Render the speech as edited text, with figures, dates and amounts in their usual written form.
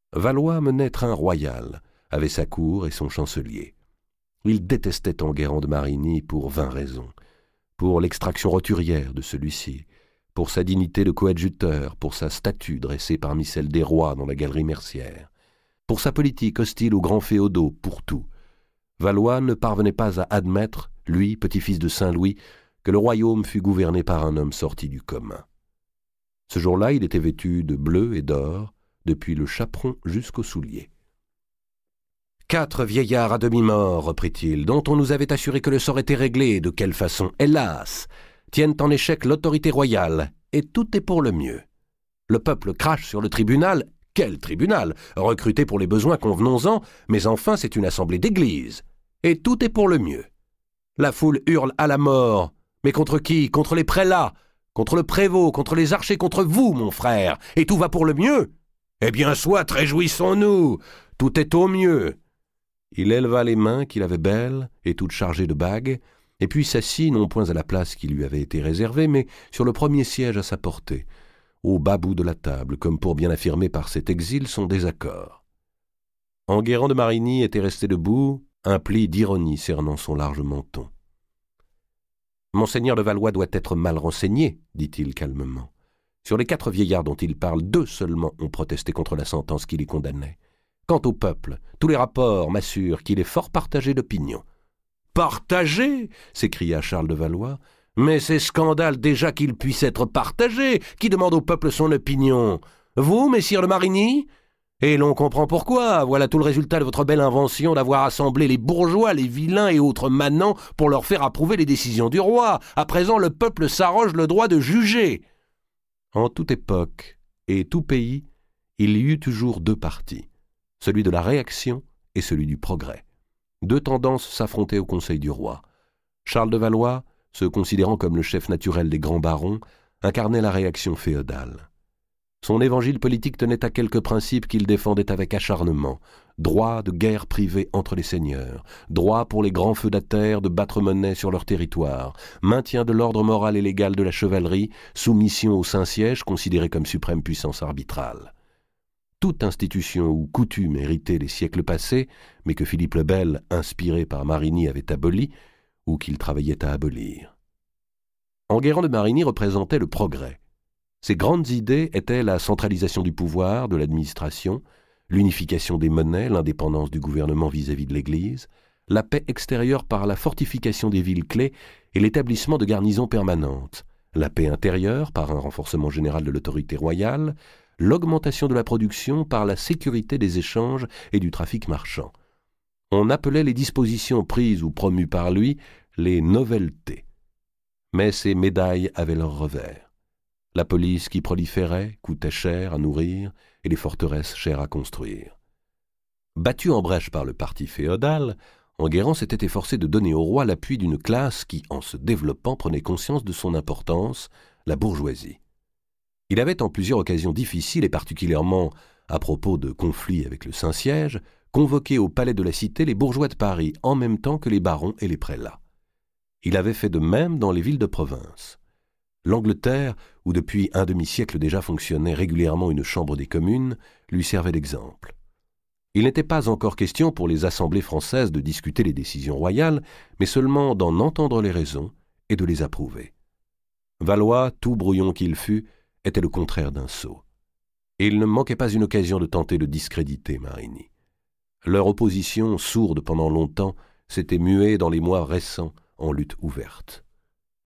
Valois menait train royal, avait sa cour et son chancelier. Il détestait Enguerrand de Marigny pour 20 raisons. Pour l'extraction roturière de celui-ci, pour sa dignité de coadjuteur, pour sa statue dressée parmi celles des rois dans la galerie Mercière, pour sa politique hostile aux grands féodaux, pour tout. Valois ne parvenait pas à admettre, lui, petit-fils de Saint-Louis, que le royaume fût gouverné par un homme sorti du commun. Ce jour-là, il était vêtu de bleu et d'or, depuis le chaperon jusqu'aux souliers. « 4 vieillards à demi-morts, reprit-il, dont on nous avait assuré que le sort était réglé, de quelle façon, hélas, tiennent en échec l'autorité royale, et tout est pour le mieux. Le peuple crache sur le tribunal. Quel tribunal? Recruté pour les besoins, convenons-en, mais enfin c'est une assemblée d'église. Et tout est pour le mieux. La foule hurle à la mort. Mais contre qui? Contre les prélats, contre le prévôt, contre les archers, contre vous, mon frère. Et tout va pour le mieux? Eh bien, soit, réjouissons-nous. Tout est au mieux. » Il éleva les mains qu'il avait belles et toutes chargées de bagues, et puis s'assit non point à la place qui lui avait été réservée, mais sur le premier siège à sa portée, au bas bout de la table, comme pour bien affirmer par cet exil son désaccord. Enguerrand de Marigny était resté debout, un pli d'ironie cernant son large menton. « Monseigneur de Valois doit être mal renseigné, dit-il calmement. Sur les 4 vieillards dont il parle, 2 seulement ont protesté contre la sentence qui les condamnait. Quant au peuple, tous les rapports m'assurent qu'il est fort partagé d'opinion. »« Partagé » s'écria Charles de Valois. « Mais c'est scandale déjà qu'il puisse être partagé. Qui demande au peuple son opinion? Vous, messire de Marigny? Et l'on comprend pourquoi. Voilà tout le résultat de votre belle invention d'avoir assemblé les bourgeois, les vilains et autres manants pour leur faire approuver les décisions du roi. À présent, le peuple s'arroge le droit de juger. » En toute époque et tout pays, il y eut toujours 2 partis, celui de la réaction et celui du progrès. 2 tendances s'affrontaient au conseil du roi. Charles de Valois, se considérant comme le chef naturel des grands barons, incarnait la réaction féodale. Son évangile politique tenait à quelques principes qu'il défendait avec acharnement. Droit de guerre privée entre les seigneurs, droit pour les grands feudataires de battre monnaie sur leur territoire, maintien de l'ordre moral et légal de la chevalerie, soumission au Saint-Siège considéré comme suprême puissance arbitrale. Toute institution ou coutume héritée des siècles passés, mais que Philippe le Bel, inspiré par Marigny, avait aboli, ou qu'il travaillait à abolir. Enguerrand de Marigny représentait le progrès. Ses grandes idées étaient la centralisation du pouvoir, de l'administration, l'unification des monnaies, l'indépendance du gouvernement vis-à-vis de l'Église, la paix extérieure par la fortification des villes clés et l'établissement de garnisons permanentes, la paix intérieure par un renforcement général de l'autorité royale, l'augmentation de la production par la sécurité des échanges et du trafic marchand. On appelait les dispositions prises ou promues par lui les noveltés. Mais ces médailles avaient leur revers. La police qui proliférait coûtait cher à nourrir et les forteresses chères à construire. Battu en brèche par le parti féodal, Enguerrand s'était efforcé de donner au roi l'appui d'une classe qui, en se développant, prenait conscience de son importance, la bourgeoisie. Il avait en plusieurs occasions difficiles, et particulièrement à propos de conflits avec le Saint-Siège, convoqué au palais de la Cité les bourgeois de Paris en même temps que les barons et les prélats. Il avait fait de même dans les villes de province. L'Angleterre, où depuis un demi-siècle déjà fonctionnait régulièrement une chambre des communes, lui servait d'exemple. Il n'était pas encore question pour les assemblées françaises de discuter les décisions royales, mais seulement d'en entendre les raisons et de les approuver. Valois, tout brouillon qu'il fût, était le contraire d'un sot. Et il ne manquait pas une occasion de tenter de discréditer Marigny. Leur opposition, sourde pendant longtemps, s'était muée dans les mois récents en lutte ouverte.